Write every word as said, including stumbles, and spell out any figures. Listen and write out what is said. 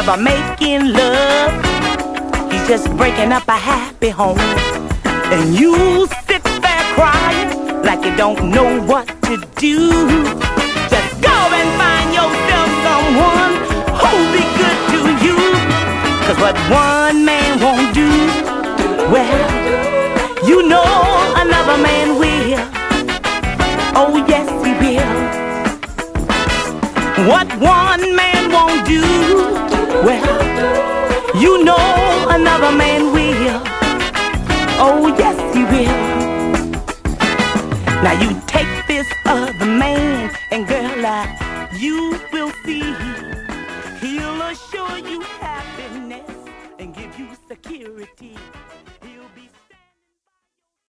never making love. He's just breaking up a happy home. And you sit there crying like you don't know what to do. Just go and find yourself someone who'll be good to you. Cause what one man won't do, well, you know another man will. Oh yes, he will. What one man won't do, well, you know another man will. Oh yes, he will. Now you take this other man, and girl, I, you will see he'll assure you happiness and give you security.